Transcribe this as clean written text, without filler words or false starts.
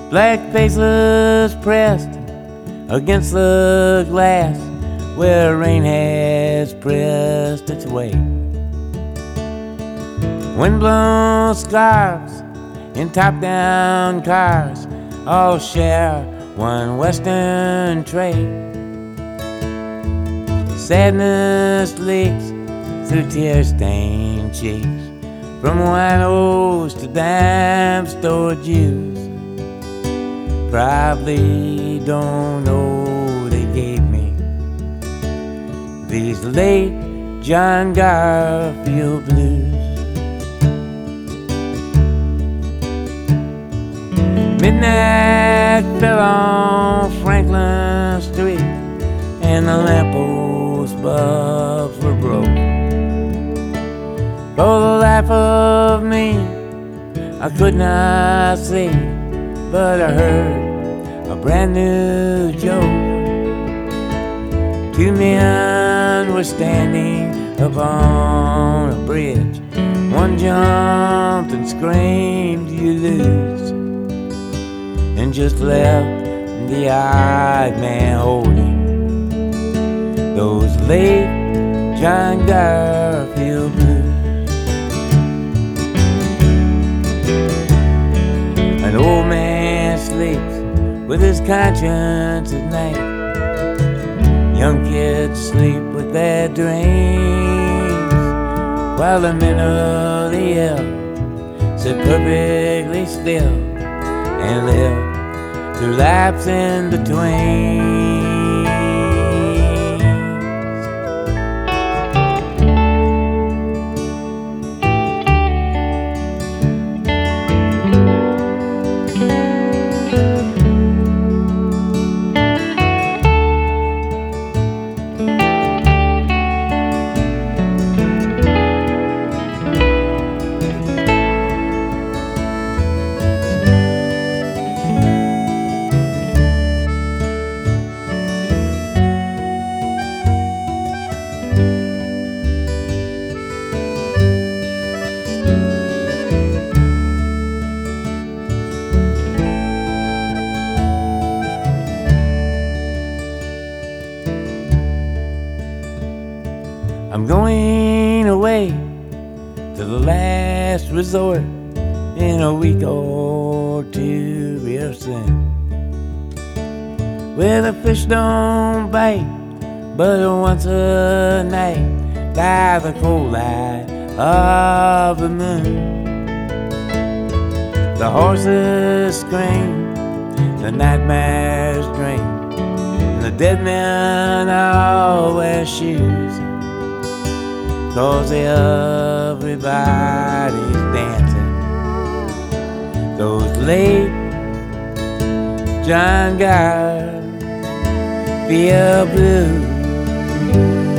Black faces pressed against the glass where rain has pressed its way. Windblown scarves in top-down cars all share one western tray. Sadness leaks through tear-stained cheeks from winos to dime store Jews. Probably don't know they gave me these late John Garfield blues. Midnight fell on Franklin Street and the lamppost bulbs were broke. For the life of me, I could not see, but I heard a brand new joke. Two men were standing upon a bridge. One jumped and screamed, "You lose," and just left the odd man holding those late John Garfield blues. An old man sleeps with his conscience at night. Young kids sleep with their dreams, while the men of the hill sit perfectly still and live through lives in between. I'm going away to the last resort in a week or two real soon, where the fish don't bite but once a night by the cold light of the moon. The horses scream, the nightmares dream, and the dead men all wear shoes, 'cause everybody's dancing those late John Garfield blues.